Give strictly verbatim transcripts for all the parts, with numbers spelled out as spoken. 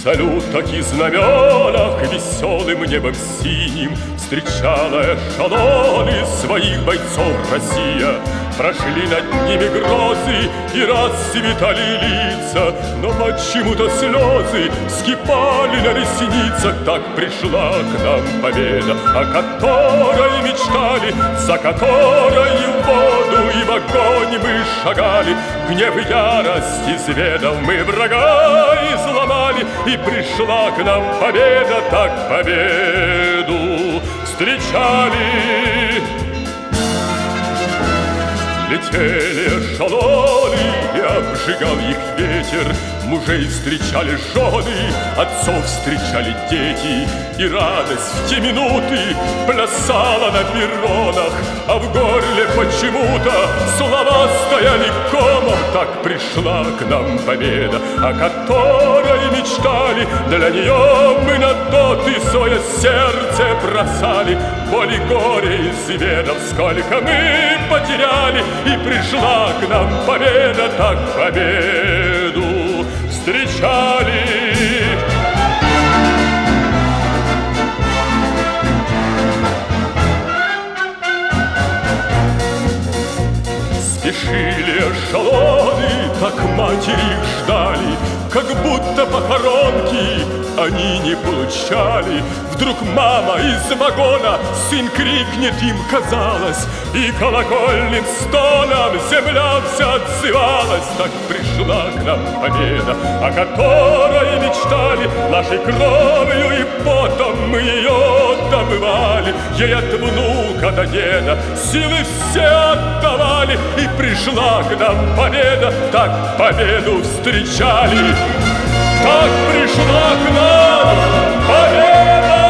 салютах и знаменах веселым небом синим встречала эшелоны своих бойцов Россия. Прошли над ними грозы и расцветали лица, но почему-то слезы вскипали на ресницах. Так пришла к нам победа, о которой мечтали, за которой в воду и в огонь мы шагали. Гнев и ярость изведав, мы врага изломали, и пришла к нам победа, так победу встречали. Летели эшелоны, и обжигал их ветер. Мужей встречали жены, отцов встречали дети. И радость в те минуты плясала на перронах, а в горле почему-то слова стояли комом. Так пришла к нам победа, о которой мечтали. Для нее мы на доты свое сердце бросали. Боль и горе изведав, сколько мы потеряли. И пришла к нам победа, так победу встречали. Спешили эшелоны, так матери их ждали, как будто похоронки они не получали. Вдруг мама из вагона, сын крикнет, им казалось, и колокольным стоном земля вся отзывалась. Так пришла к нам победа, о которой мечтали. Нашей кровью и потом мы ее добывали. Ей от внука до деда силы все отдавали. И пришла к нам победа, так победу встречали. Так пришла к нам победа.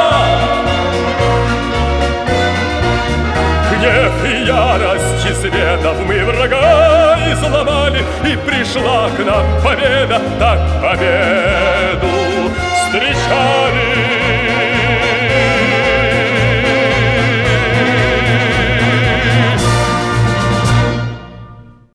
Гнев и ярость изведав, мы врага изломали. И пришла к нам победа, так победу